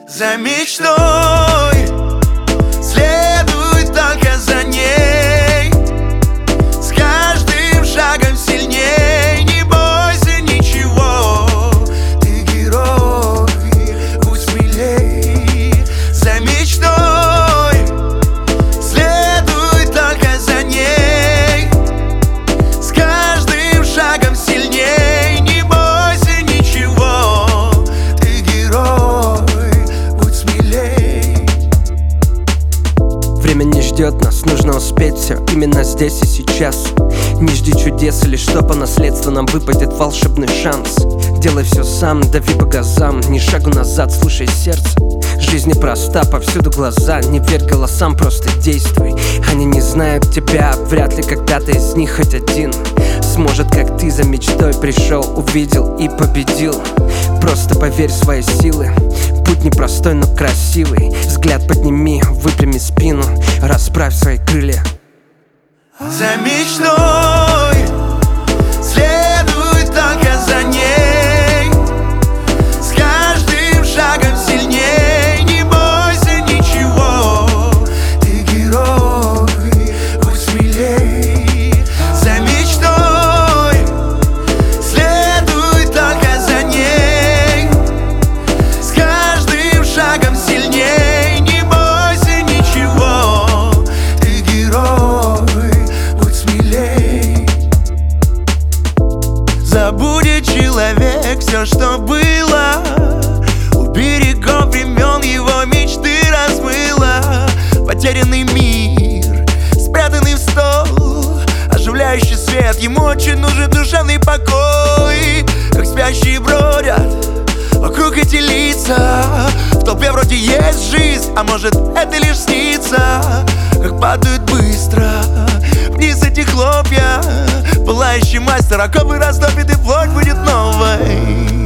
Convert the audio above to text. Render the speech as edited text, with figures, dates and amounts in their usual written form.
За мечтой следуй только за ней, с каждым шагом сильней. Не бойся ничего, ты герой, будь смелей. За мечтой следуй только за ней, с каждым шагом сильней. Не бойся ничего, ты герой, будь смелей. Время не ждет нас, нужно успеть все именно здесь и сейчас. Не жди чудес или что по наследству нам выпадет волшебный шанс. Делай все сам, дави по газам, ни шагу назад, слушай сердце. Жизнь непроста, повсюду глаза, не верь голосам, просто действуй. Они не знают тебя, вряд ли когда-то из них хоть один сможет, как ты, за мечтой пришел, увидел и победил. Просто поверь в свои силы. Путь непростой, но красивый. Взгляд подними, выпрями спину, расправь свои крылья. За мечтой следуй только за ней, с каждым шагом сильней. Не бойся ничего, ты герой, будь смелей. За мечтой следуй только за ней, с каждым шагом сильней. Не бойся ничего, ты герой, будь смелей. Забудет человек все, что было, у берегов времен его мечты размыло. Потерянный мир, спрятанный в стол, оживляющий свет, ему очень нужен душевный покой. Как спящие бродят вокруг эти лица, в толпе вроде есть жизнь, а может это лишь снится. Как падают быстро вниз эти хлопья, пылающий мастер оковы растопит, и плоть будет новой.